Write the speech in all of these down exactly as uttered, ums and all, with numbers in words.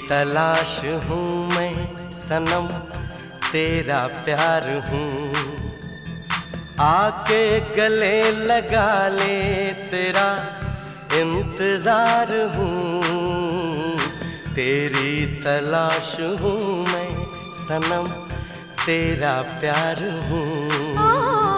तलाश हूँ मैं सनम, तेरा प्यार हूँ। आके गले लगा ले, तेरा इंतजार हूँ। तेरी तलाश हूँ मैं सनम, तेरा प्यार हूँ।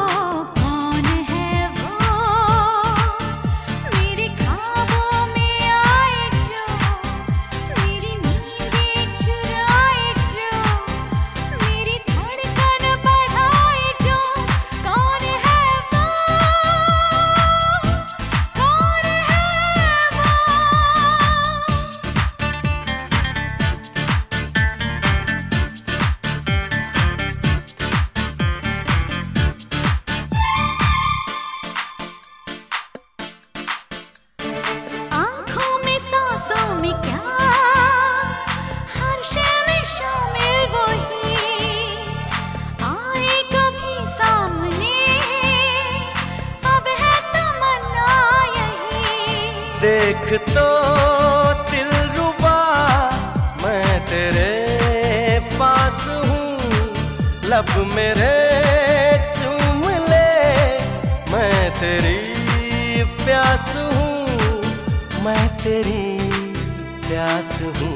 देख तो दिलरुबा मैं तेरे पास हूँ, लब मेरे चूम ले, मैं तेरी प्यास हूँ, मैं तेरी प्यास हूँ।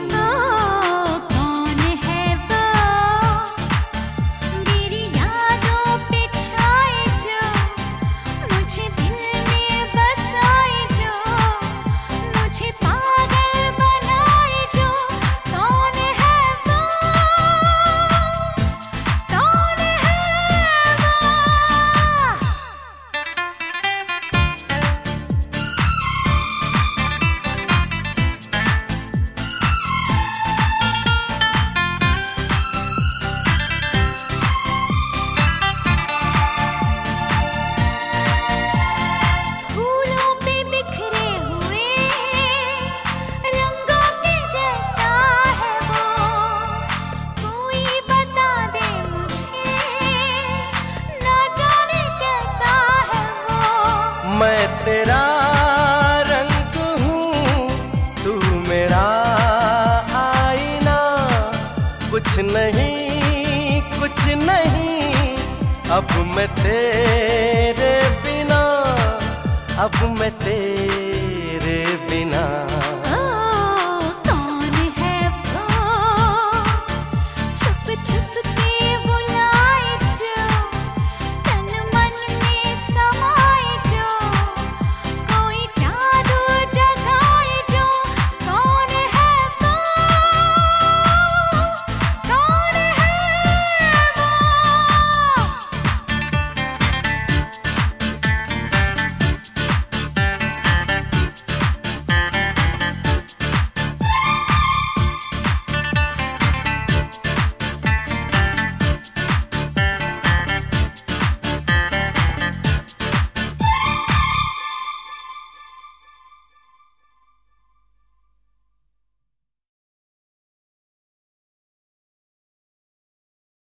मैं तेरा रंग हूँ, तू मेरा आईना, कुछ नहीं कुछ नहीं, अब मैं तेरे बिना, अब मैं तेरे बिना।